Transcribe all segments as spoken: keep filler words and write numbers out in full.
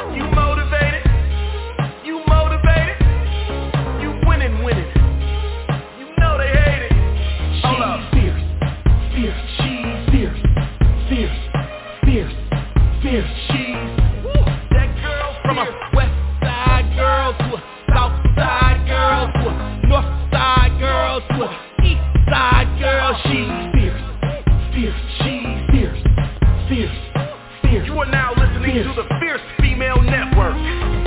You motivated? You motivated? You winning, winning. You know they hate it. Hold up. Fierce, fierce, she's fierce, fierce, fierce, fierce, she's woo. That girl from a west side girl to a south side girl to a north side girl to a east side girl. She's fierce, fierce, she's fierce, fierce, fierce. You are now listening fierce. To the Fierce Female Network.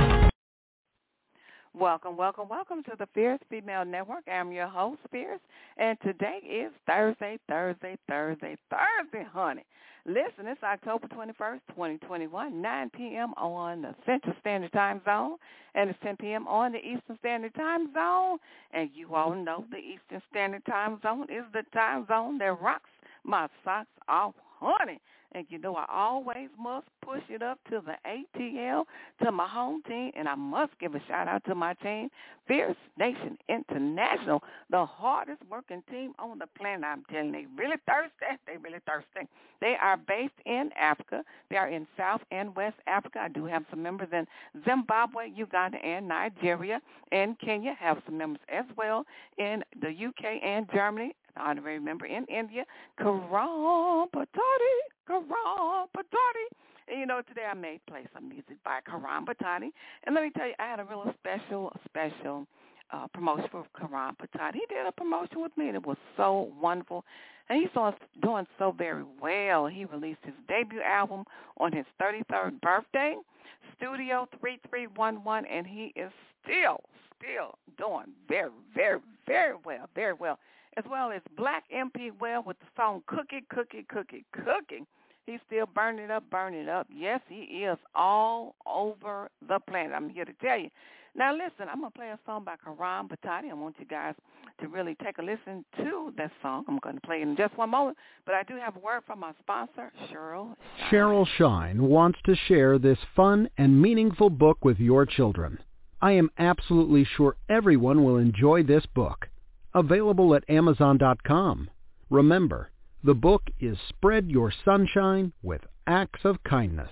Welcome, welcome, welcome to the Fierce Female Network. I'm your host, Fierce, and today is Thursday, Thursday, Thursday, Thursday, honey. Listen, it's October twenty-first, twenty twenty-one, nine p.m. on the Central Standard Time Zone, and it's ten p.m. on the Eastern Standard Time Zone. And you all know the Eastern Standard Time Zone is the time zone that rocks my socks off, honey. And you know I always must push it up to the A T L, to my home team, and I must give a shout-out to my team, Fierce Nation International, the hardest working team on the planet. I'm telling you, they really thirsty. They really thirsty. They are based in Africa. They are in South and West Africa. I do have some members in Zimbabwe, Uganda, and Nigeria, and Kenya. Have some members as well in the U K and Germany. Honorary member in India, Karan Patani, Karan Patani. And you know, today I may play some music by Karan Patani. And let me tell you, I had a real special, special uh, promotion for Karan Patani. He did a promotion with me, and it was so wonderful. And he's doing, doing so very well. He released his debut album on his thirty-third birthday, Studio three three one one, and he is still, still doing very, very, very well, very well. As well as Black M P Well with the song Cookie, Cookie, Cookie, Cooking. He's still burning it up, burning it up. Yes, he is all over the planet. I'm here to tell you. Now, listen, I'm going to play a song by Karan Patani. I want you guys to really take a listen to that song. I'm going to play it in just one moment, but I do have a word from my sponsor, Cheryl Shine. Cheryl Shine wants to share this fun and meaningful book with your children. I am absolutely sure everyone will enjoy this book. Available at Amazon dot com. Remember, the book is Spread Your Sunshine with Acts of Kindness.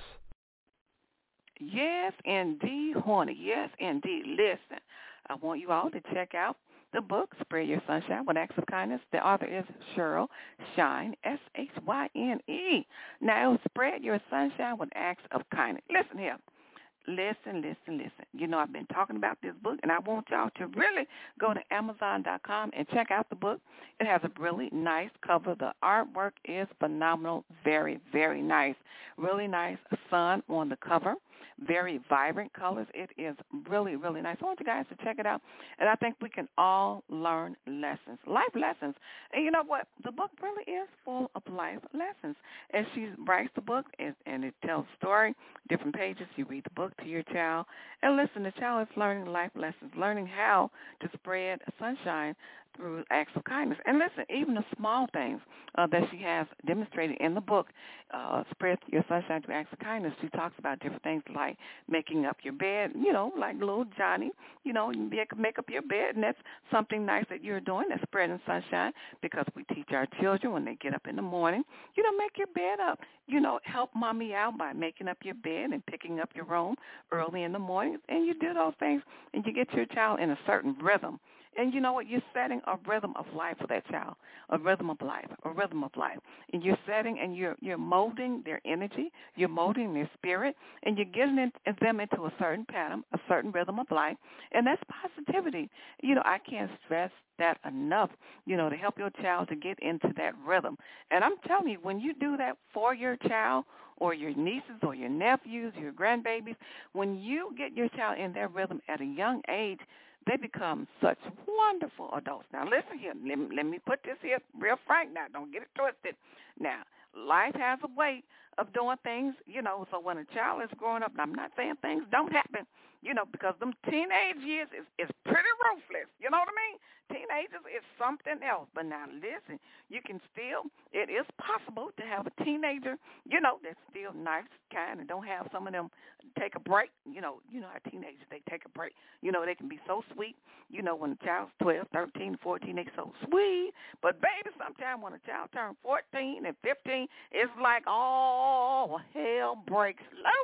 Yes, indeed, honey. Yes, indeed. Listen, I want you all to check out the book, Spread Your Sunshine with Acts of Kindness. The author is Cheryl Shine, S H Y N E. Now, Spread Your Sunshine with Acts of Kindness. Listen here. Listen, listen, listen. You know, I've been talking about this book, and I want y'all to really go to Amazon dot com and check out the book. It has a really nice cover. The artwork is phenomenal. Very, very nice. Really nice sun on the cover. Very vibrant colors. It is really, really nice. I want you guys to check it out, and I think we can all learn lessons, life lessons. And you know what? The book really is full of life lessons. As she writes the book, and it tells a story, different pages, you read the book to your child, and listen, the child is learning life lessons, learning how to spread sunshine through acts of kindness. And listen, even the small things uh, that she has demonstrated in the book, uh, Spread Your Sunshine through Acts of Kindness, she talks about different things like making up your bed, you know, like little Johnny, you know, you make up your bed, and that's something nice that you're doing, that's spreading sunshine, because we teach our children when they get up in the morning, you know, make your bed up. You know, help mommy out by making up your bed and picking up your room early in the morning, and you do those things, and you get your child in a certain rhythm. And you know what? You're setting a rhythm of life for that child, a rhythm of life, a rhythm of life. And you're setting and you're you're molding their energy, you're molding their spirit, and you're getting in, them into a certain pattern, a certain rhythm of life. And that's positivity. You know, I can't stress that enough, you know, to help your child to get into that rhythm. And I'm telling you, when you do that for your child or your nieces or your nephews, your grandbabies, when you get your child in that rhythm at a young age, they become such wonderful adults. Now, listen here. Let me, let me put this here real frank now. Don't get it twisted. Now, life has a way of doing things, you know, so when a child is growing up, and I'm not saying things don't happen, you know, because them teenage years is, is pretty ruthless. You know what I mean? Teenagers is something else. But now, listen, you can still, it is possible to have a teenager, you know, that's still nice, kind, and don't have some of them take a break. You know, you know how teenagers, they take a break. You know, they can be so sweet. You know, when a child's twelve, thirteen, fourteen, they so sweet. But, baby, sometimes when a child turns fourteen and fifteen, it's like all hell breaks loose.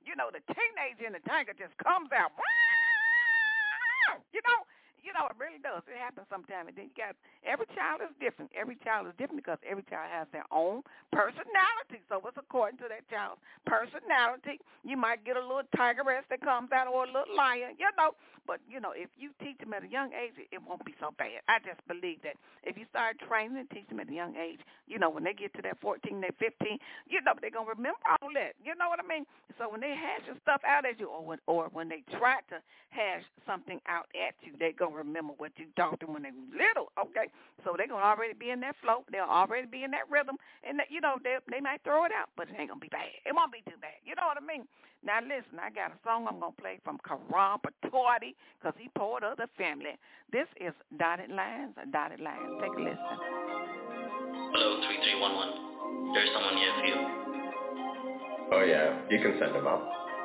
you know, the teenager in the tanker just comes out. You know, you know, it really does. It happens sometimes. And then you got, every child is different. Every child is different because every child has their own personality. So it's according to that child's personality. You might get a little tigeress that comes out or a little lion, you know. But, you know, if you teach them at a young age, it won't be so bad. I just believe that if you start training and teach them at a young age, you know, when they get to that fourteen, they're fifteen, you know, they're going to remember all that. You know what I mean? So when they hash your stuff out at you, or when, or when they try to hash something out at you, they're going to remember what you taught them when they were little, okay? So they're going to already be in that flow. They'll already be in that rhythm. And, that, you know, they they might throw it out, but it ain't going to be bad. It won't be too bad. You know what I mean? Now, listen, I got a song I'm going to play from Karan Patordi because he part of the family. This is Dotted Lines, Dotted Lines. Take a listen. Hello, three three one one. There's someone here for you. Oh, yeah. You can send him up.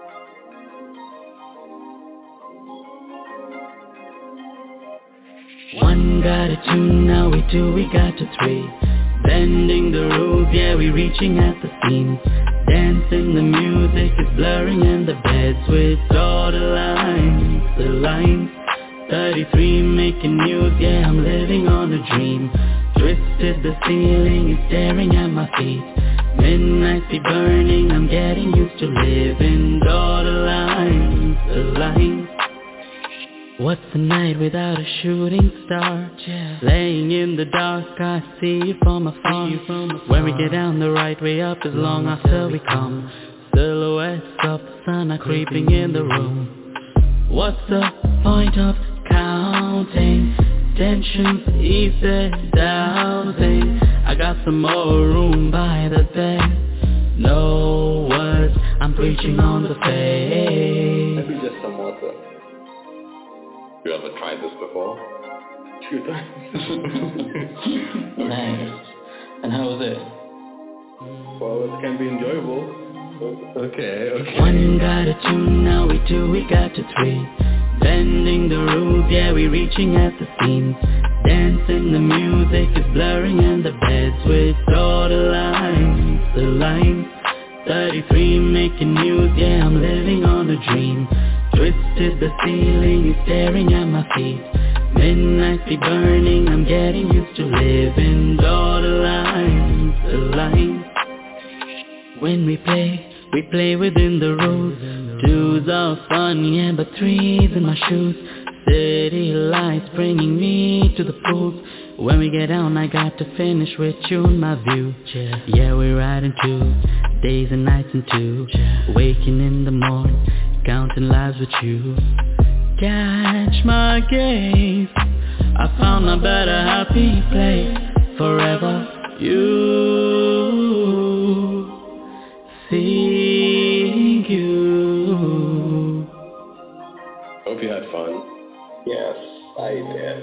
One got a two, now we two, we got to three. Bending the rules, yeah, we reaching at the seams. Dancing, the music is blurring and the beds with all the lines, the lines. thirty-three making news, yeah, I'm living on a dream. Twisted, the ceiling is staring at my feet. Midnights be burning, I'm getting used to living all the lines, the lines. What's a night without a shooting star? Yeah. Laying in the dark, I see you from afar. When we get down the right way up, as long after we come. Silhouettes of the sun are creeping in the room. What's the point of counting? Tensions ease the doubting. I got some more room by the bed. No words, I'm preaching on the faith. Maybe just some water. You ever tried this before? Two times. Nice. And how was it? Well, it can be enjoyable. Okay, okay. One got a two, now we two, we got to three. Bending the rules, yeah, we reaching at the seams. Dancing, the music is blurring and the beds with all the lines, the lines. thirty-three making news, yeah, I'm living on a dream. Twisted, the ceiling is staring at my feet. Midnights be burning, I'm getting used to living all the lines, the lines. When we play, we play within the rules. Twos are fun, yeah, but threes in my shoes. City lights bringing me to the pools. When we get down, I got to finish with you in my view. Yeah, we're riding two, days and nights in two. Waking in the morning, counting lives with you. Catch my gaze, I found a better happy place. Forever you, seeing you. Hope you had fun. Yes, I did.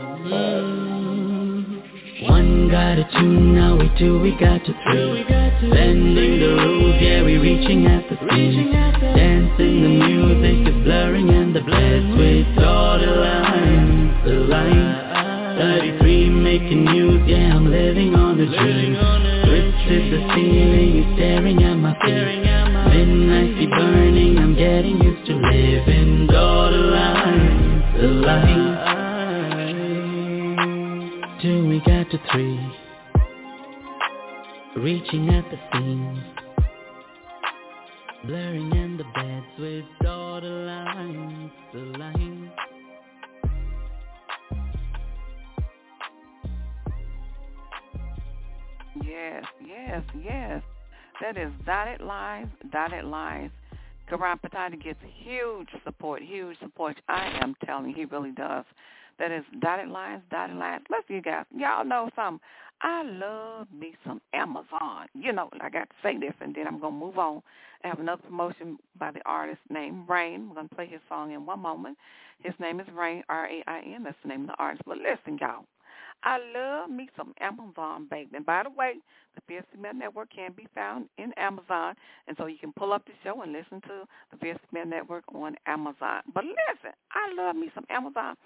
Mm. One got a two, now we two, we got to three. Bending the rules, yeah, we reaching at the seams. Dancing, the music is blurring and the blessed with all the lines, the lines. thirty-three making news, yeah, I'm living on a dream. Twisted, the ceiling is staring at my feet. Midnights be burning, I'm getting used to living all the lines, the lines. Two, we got to three. Reaching at the seams. Blurring in the beds with all the lines, the lines. Yes, yes, yes. That is Dotted Lines, Dotted Lines. Karan Patordi gets huge support, huge support. I am telling you, he really does. That is Dotted Lines, Dotted Lines. Listen, you guys, y'all know something. I love me some Amazon. You know, I got to say this, and then I'm going to move on. I have another promotion by the artist named Rain. We're going to play his song in one moment. His name is Rain, R A I N. That's the name of the artist. But listen, y'all, I love me some Amazon, baby. And by the way, the Fierce Female Network can be found in Amazon, and so you can pull up the show and listen to the Fierce Female Network on Amazon. But listen, I love me some Amazon.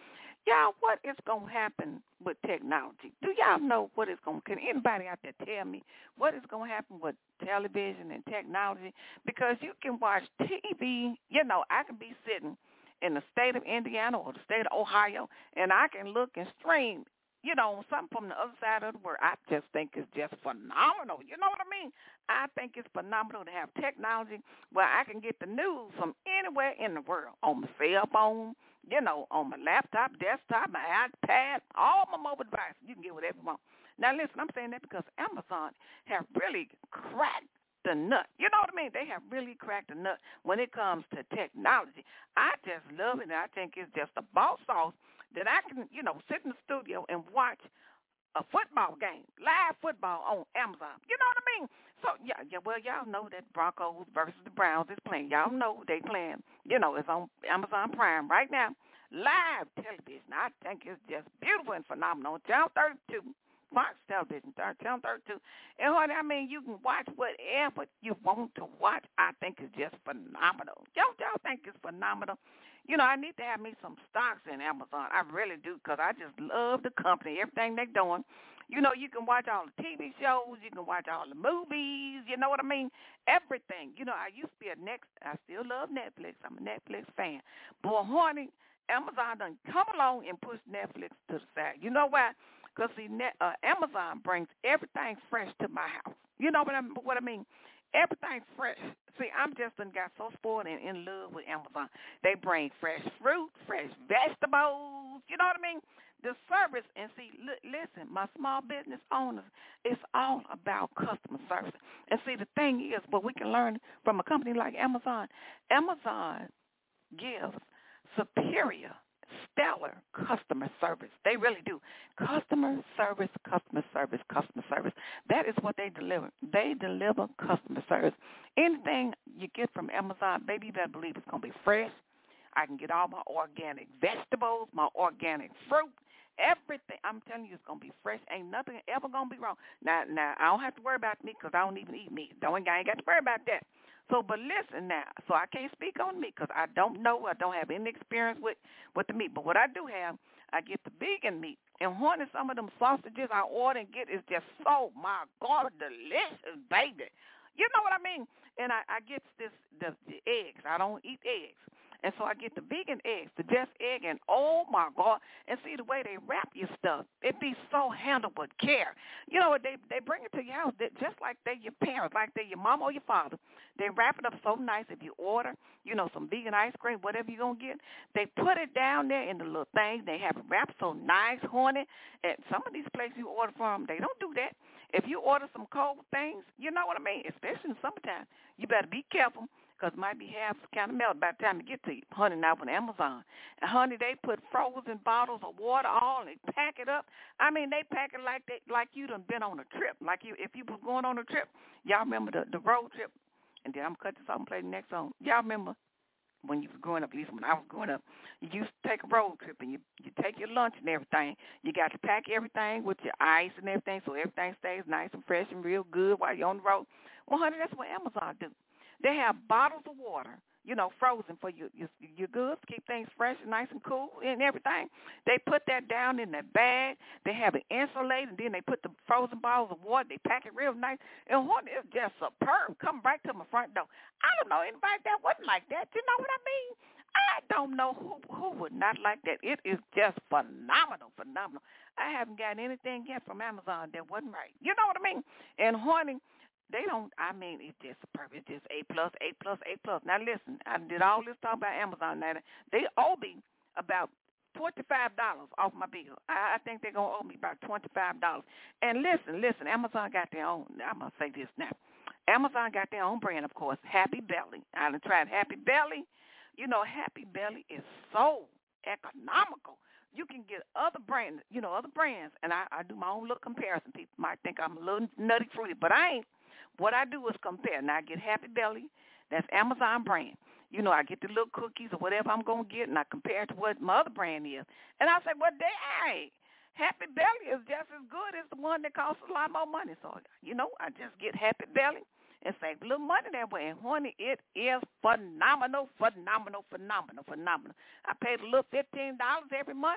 Y'all, what is going to happen with technology? Do y'all know what is going to, can anybody out there tell me what is going to happen with television and technology? Because you can watch T V, you know, I can be sitting in the state of Indiana or the state of Ohio, and I can look and stream, you know, something from the other side of the world. I just think it's just phenomenal. You know what I mean? I think it's phenomenal to have technology where I can get the news from anywhere in the world on my cell phone, you know, on my laptop, desktop, my iPad, all my mobile devices. You can get whatever you want. Now, listen, I'm saying that because Amazon have really cracked the nut. You know what I mean? They have really cracked the nut when it comes to technology. I just love it, and I think it's just a boss sauce that I can, you know, sit in the studio and watch a football game, live football on Amazon. You know what I mean? So, yeah, yeah. Well, y'all know that Broncos versus the Browns is playing. Y'all know they playing. You know, it's on Amazon Prime right now. Live television. I think it's just beautiful and phenomenal. Channel thirty-two, Fox Television, Channel thirty-two. And, honey, I mean, you can watch whatever you want to watch. I think it's just phenomenal. Y'all, y'all think it's phenomenal? You know, I need to have me some stocks in Amazon. I really do, because I just love the company, everything they're doing. You know, you can watch all the T V shows. You can watch all the movies. You know what I mean? Everything. You know, I used to be a next. I still love Netflix. I'm a Netflix fan. Boy, honey, Amazon done come along and push Netflix to the side. You know why? Because, see, Net, uh, Amazon brings everything fresh to my house. You know what I, what I mean? Everything fresh. See, I'm just done got so spoiled and in love with Amazon. They bring fresh fruit, fresh vegetables. You know what I mean? The service, and see, li- listen, my small business owners, it's all about customer service. And see, the thing is, what we can learn from a company like Amazon, Amazon gives superior, stellar customer service. They really do. Customer service, customer service, customer service. That is what they deliver. They deliver customer service. Anything you get from Amazon, baby, you better believe it's going to be fresh. I can get all my organic vegetables, my organic fruit, everything. I'm telling you, it's going to be fresh. Ain't nothing ever going to be wrong. Now, now I don't have to worry about meat because I don't even eat meat. Don't, I ain't got to worry about that. So, but listen now, so I can't speak on meat because I don't know. I don't have any experience with, with the meat. But what I do have, I get the vegan meat. And one of some of them sausages I order and get is just so, my God, delicious, baby. You know what I mean? And I, I get this the, the eggs. I don't eat eggs. And so I get the vegan eggs, the just egg, and oh, my God. And see the way they wrap your stuff. It be so handled with care. You know, they they bring it to your house just like they're your parents, like they're your mom or your father. They wrap it up so nice. If you order, you know, some vegan ice cream, whatever you're going to get, they put it down there in the little thing. They have it wrapped so nice, horny. And some of these places you order from, they don't do that. If you order some cold things, you know what I mean, especially in the summertime, you better be careful. Because it might be half kind of melted by the time you get to you. Honey, now on Amazon. And, honey, they put frozen bottles of water all and they pack it up. I mean, they pack it like they, like you done been on a trip. Like you, if you was going on a trip, y'all remember the, the road trip? And then I'm going to cut this off and play the next song. Y'all remember when you was growing up, at least when I was growing up, you used to take a road trip and you, you take your lunch and everything. You got to pack everything with your ice and everything so everything stays nice and fresh and real good while you're on the road. Well, honey, that's what Amazon do. They have bottles of water, you know, frozen for your, your your goods, keep things fresh and nice and cool and everything. They put that down in that bag. They have it insulated, and then they put the frozen bottles of water. They pack it real nice. And one is just superb. Come right to my front door. I don't know anybody that wasn't like that. You know what I mean? I don't know who who would not like that. It is just phenomenal, phenomenal. I haven't gotten anything yet from Amazon that wasn't right. You know what I mean? And, honey, they don't, I mean, it's just superb. It's just A plus, A plus, A plus. Now, listen, I did all this talk about Amazon. Now, they owe me about twenty-five dollars off my bill. I, I think they're going to owe me about twenty-five dollars. And listen, listen, Amazon got their own, I'm going to say this now. Amazon got their own brand, of course, Happy Belly. I done tried Happy Belly. You know, Happy Belly is so economical. You can get other brands, you know, other brands, and I, I do my own little comparison. People might think I'm a little nutty fruity, but I ain't. What I do is compare. Now, I get Happy Belly. That's Amazon brand. You know, I get the little cookies or whatever I'm going to get, and I compare it to what my other brand is. And I say, well, dang, Happy Belly is just as good as the one that costs a lot more money. So, you know, I just get Happy Belly and save a little money that way. And, honey, it is phenomenal, phenomenal, phenomenal, phenomenal. I paid a little fifteen dollars every month.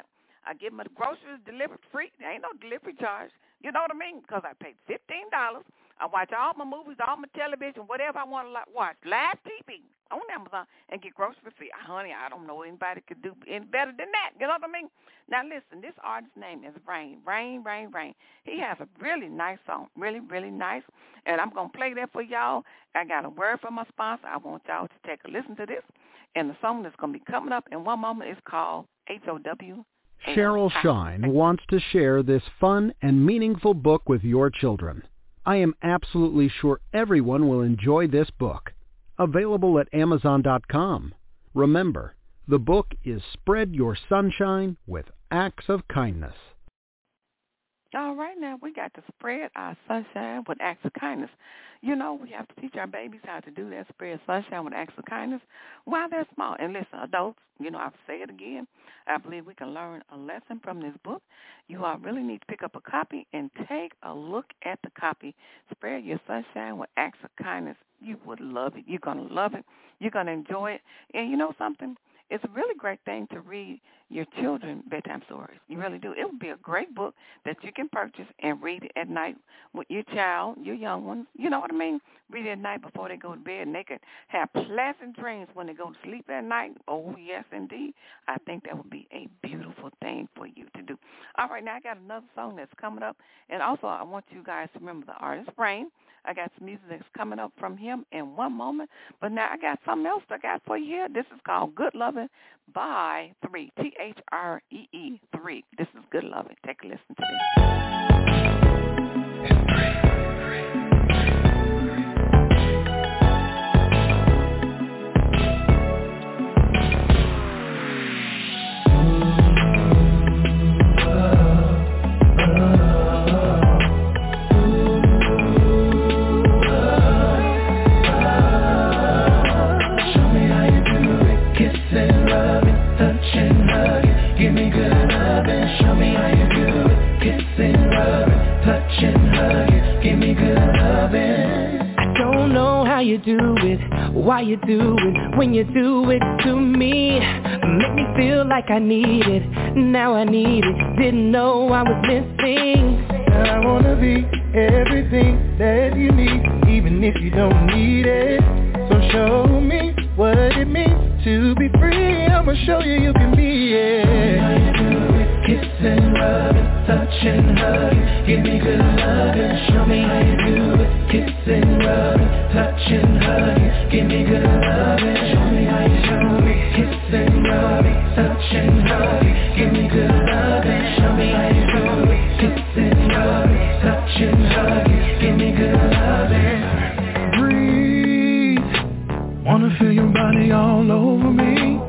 I give them the groceries delivered free. There ain't no delivery charge. You know what I mean? Because I paid fifteen dollars. I watch all my movies, all my television, whatever I want to watch, live T V on Amazon, and get groceries free. Honey, I don't know anybody could do any better than that. You know what I mean? Now, listen, this artist's name is Rain. Rain, Rain, Rain. He has a really nice song, really, really nice, and I'm going to play that for y'all. I got a word from my sponsor. I want y'all to take a listen to this, and the song that's going to be coming up in one moment is called H O W. Cheryl Shine wants to share this fun and meaningful book with your children. I am absolutely sure everyone will enjoy this book. Available at Amazon dot com. Remember, the book is Spread Your Sunshine with Acts of Kindness. All right, now we got to spread our sunshine with acts of kindness. You know, we have to teach our babies how to do that, spread sunshine with acts of kindness while they're small. And listen, adults, you know, I'll say it again. I believe we can learn a lesson from this book. You all really need to pick up a copy and take a look at the copy. Spread Your Sunshine with Acts of Kindness. You would love it. You're going to love it. You're going to enjoy it. And you know something? It's a really great thing to read your children bedtime stories. You really do. It would be a great book that you can purchase and read it at night with your child, your young ones. You know what I mean? Read it at night before they go to bed, and they could have pleasant dreams when they go to sleep at night. Oh, yes, indeed. I think that would be a beautiful thing for you to do. All right, now I got another song that's coming up, and also I want you guys to remember the artist, Rain. I got some music that's coming up from him in one moment. But now I got something else I got for you here. This is called Good Loving by three, T H R E E three. This is Good Loving. Take a listen to this. You do it, why you do it, when you do it to me. Make me feel like I need it, now I need it, didn't know I was missing. I wanna be everything that you need, even if you don't need it. So show me what it means to be free, I'ma show you you can be it. How you do it, kiss and rub and touch and hug, give me good love and show me how you do it, kiss and rub and touch and hug, give me good love and show me how you do it, kiss and rub and touch and hug, give me good love and show me how you do it, kiss and rub and touch and hug, give me good love and breathe. Wanna feel your body all over me,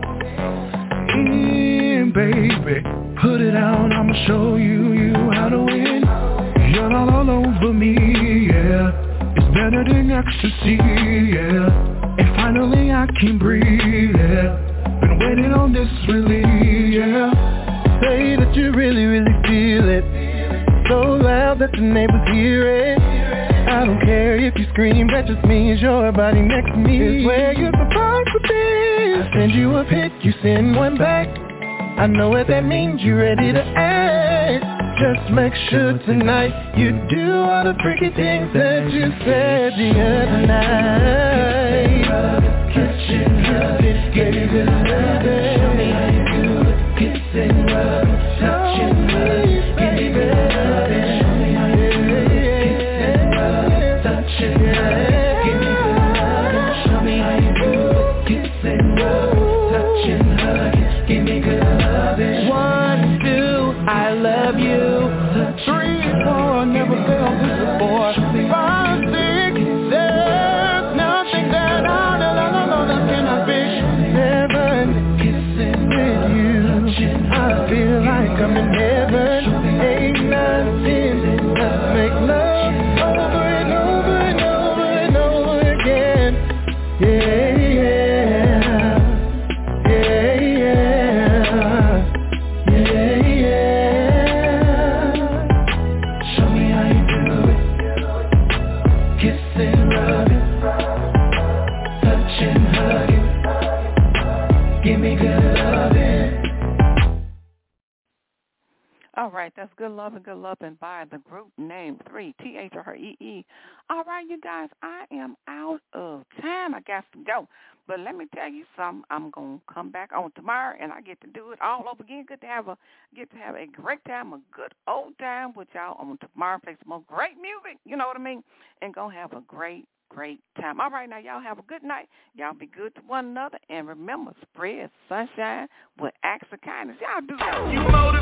in baby, put it out, I'ma show you, you how to win. You're all, all over me, yeah. It's better than ecstasy, yeah. And finally I can breathe, yeah. Been waiting on this really, yeah. Say that you really, really feel it, so loud that the neighbors hear it. I don't care if you scream, that just means your body next to me is where you're supposed to be. I send you a pic, you send one back. I know what that means, you ready to act. Just make sure tonight you do all the freaky things that you said the other night. Kiss and rub it, give me good loving. Show me how you do it. Kiss and rub, touch and hug, give me good loving. Show me how you do it. Kiss and rub, touch and hug, give me good loving. Show me how you do it. Kiss and rub, touch and hug, give me good loving. One, two, I love you. Three, four, never felt this before. Five, six, there's nothing that I, no, no, no, no, that cannot be. Seven, kissing with you, I feel like I'm in heaven. Eight, nine, ten, let's make love over and over and over and over again. Yeah, yeah, yeah, yeah, yeah, yeah. Show me how you do it. Kiss and rub it, touch and hug it, give me good loving. All right, that's Good Lovin', Good Lovin' by the group name three, T H R E E. All right, you guys, I am out of time. I got to go. But let me tell you something. I'm going to come back on tomorrow, and I get to do it all over again. Good to have a get to have a great time, a good old time with y'all on tomorrow. Play some more great music, you know what I mean? And going to have a great, great time. All right, now, y'all have a good night. Y'all be good to one another. And remember, spread sunshine with acts of kindness. Y'all do that. You motivate.